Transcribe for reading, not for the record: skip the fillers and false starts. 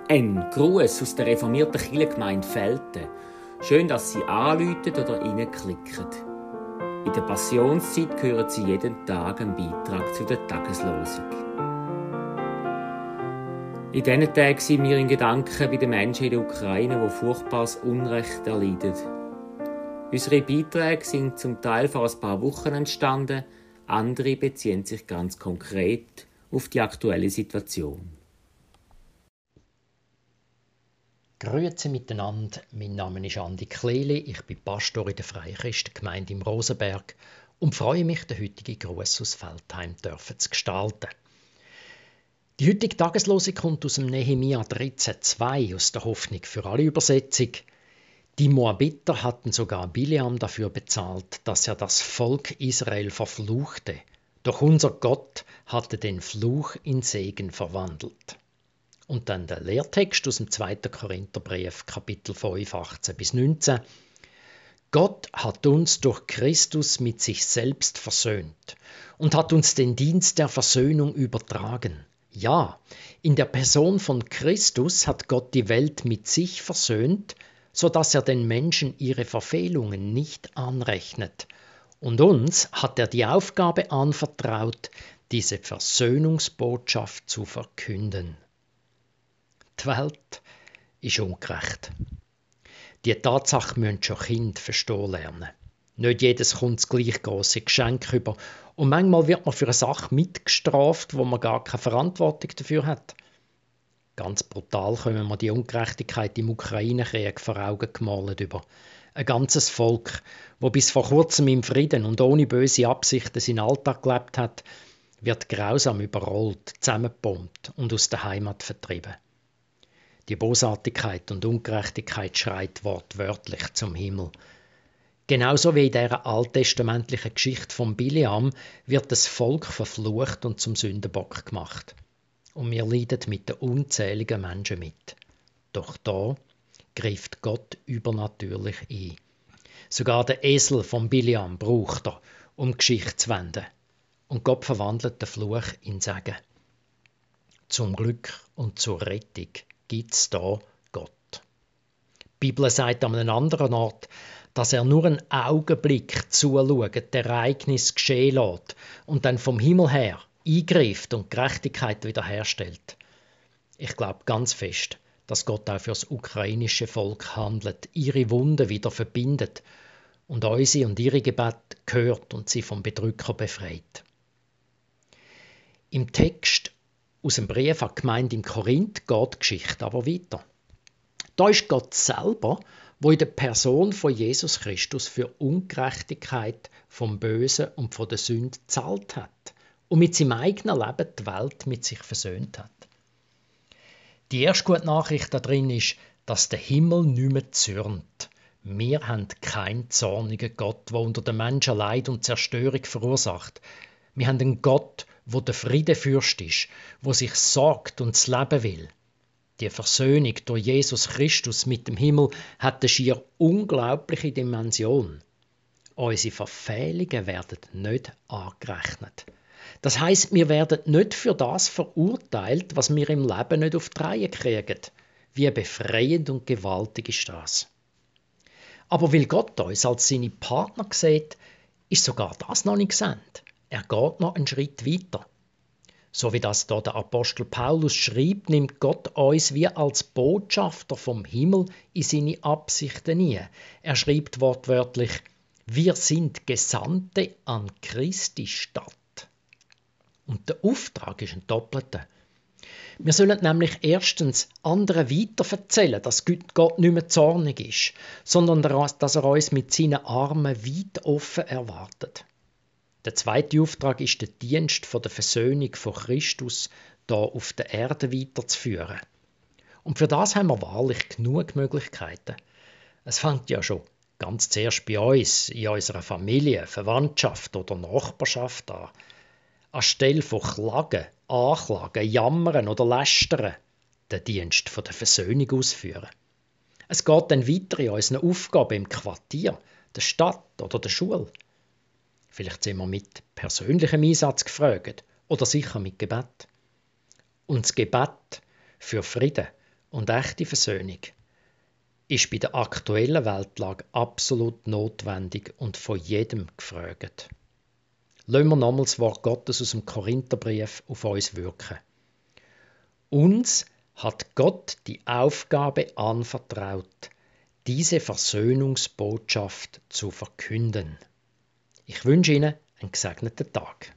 Ein Gruß aus der reformierten Kirchengemeinde Velten. Schön, dass Sie anrufen oder reinklicken. In der Passionszeit hören Sie jeden Tag einen Beitrag zu der Tageslosung. In diesen Tagen sind wir in Gedanken bei den Menschen in der Ukraine, die furchtbares Unrecht erleiden. Unsere Beiträge sind zum Teil vor ein paar Wochen entstanden, andere beziehen sich ganz konkret auf die aktuelle Situation. Grüezi miteinander, mein Name ist Andi Kleli, ich bin Pastor in der Freikirchengemeinde im Rosenberg und freue mich, den heutigen Gruß aus Veltheim zu gestalten. Die heutige Tageslosung kommt aus dem Nehemia 13,2 aus der Hoffnung für alle Übersetzung. Die Moabiter hatten sogar Bileam dafür bezahlt, dass er das Volk Israel verfluchte. Doch unser Gott hatte den Fluch in Segen verwandelt. Und dann der Lehrtext aus dem 2. Korintherbrief, Kapitel 5, 18-19. Gott hat uns durch Christus mit sich selbst versöhnt und hat uns den Dienst der Versöhnung übertragen. Ja, in der Person von Christus hat Gott die Welt mit sich versöhnt, sodass er den Menschen ihre Verfehlungen nicht anrechnet. Und uns hat er die Aufgabe anvertraut, diese Versöhnungsbotschaft zu verkünden. Die Welt ist ungerecht. Die Tatsache müssen schon Kinder verstehen lernen. Nicht jedes kommt das gleich grosse Geschenk über und manchmal wird man für eine Sache mitgestraft, wo man gar keine Verantwortung dafür hat. Ganz brutal kommen wir die Ungerechtigkeit im Ukraine-Krieg vor Augen gemalt über. Ein ganzes Volk, das bis vor kurzem im Frieden und ohne böse Absichten seinen Alltag gelebt hat, wird grausam überrollt, zusammengebombt und aus der Heimat vertrieben. Die Bosartigkeit und Ungerechtigkeit schreit wortwörtlich zum Himmel. Genauso wie in dieser alttestamentlichen Geschichte von Bileam wird das Volk verflucht und zum Sündenbock gemacht. Und wir leiden mit den unzähligen Menschen mit. Doch da greift Gott übernatürlich ein. Sogar der Esel von Bileam braucht er, um die Geschichte zu wenden. Und Gott verwandelt den Fluch in Segen. Zum Glück und zur Rettung gibt es da Gott. Die Bibel sagt an einem anderen Ort, dass er nur einen Augenblick zuschaut, das Ereignis geschehen lässt und dann vom Himmel her eingreift und Gerechtigkeit wiederherstellt. Ich glaube ganz fest, dass Gott auch für das ukrainische Volk handelt, ihre Wunden wieder verbindet und unsere und ihre Gebete hört und sie vom Bedrücker befreit. Im Text aus dem Brief an die Gemeinde in Korinth geht die Geschichte aber weiter. Da ist Gott selber, wo in der Person von Jesus Christus für Ungerechtigkeit vom Bösen und von der Sünde gezahlt hat und mit seinem eigenen Leben die Welt mit sich versöhnt hat. Die erste gute Nachricht da drin ist, dass der Himmel nicht mehr zürnt. Wir haben keinen zornigen Gott, der unter den Menschen Leid und Zerstörung verursacht. Wir haben einen Gott, wo der Friedefürst ist, wo sich sorgt und das Leben will. Die Versöhnung durch Jesus Christus mit dem Himmel hat eine schier unglaubliche Dimension. Unsere Verfehlungen werden nicht angerechnet. Das heisst, wir werden nicht für das verurteilt, was wir im Leben nicht auf die Reihe kriegen. Wie befreiend und gewaltig ist das. Aber weil Gott uns als seine Partner sieht, ist sogar das noch nicht gesendet. Er geht noch einen Schritt weiter. So wie das hier der Apostel Paulus schreibt, nimmt Gott uns wie als Botschafter vom Himmel in seine Absichten ein. Er schreibt wortwörtlich, wir sind Gesandte an Christi Stadt. Und der Auftrag ist ein doppelter. Wir sollen nämlich erstens anderen weiterverzählen, dass Gott nicht mehr zornig ist, sondern dass er uns mit seinen Armen weit offen erwartet. Der zweite Auftrag ist der Dienst von der Versöhnung von Christus hier auf der Erde weiterzuführen. Und für das haben wir wahrlich genug Möglichkeiten. Es fängt ja schon ganz zuerst bei uns, in unserer Familie, Verwandtschaft oder Nachbarschaft an. Anstelle von Klagen, Anklagen, Jammern oder Lästern, den Dienst von der Versöhnung ausführen. Es geht dann weiter in unseren Aufgaben im Quartier, der Stadt oder der Schule. Vielleicht sind wir mit persönlichem Einsatz gefragt oder sicher mit Gebet. Und das Gebet für Frieden und echte Versöhnung ist bei der aktuellen Weltlage absolut notwendig und von jedem gefragt. Lassen wir nochmals das Wort Gottes aus dem Korintherbrief auf uns wirken. Uns hat Gott die Aufgabe anvertraut, diese Versöhnungsbotschaft zu verkünden. Ich wünsche Ihnen einen gesegneten Tag.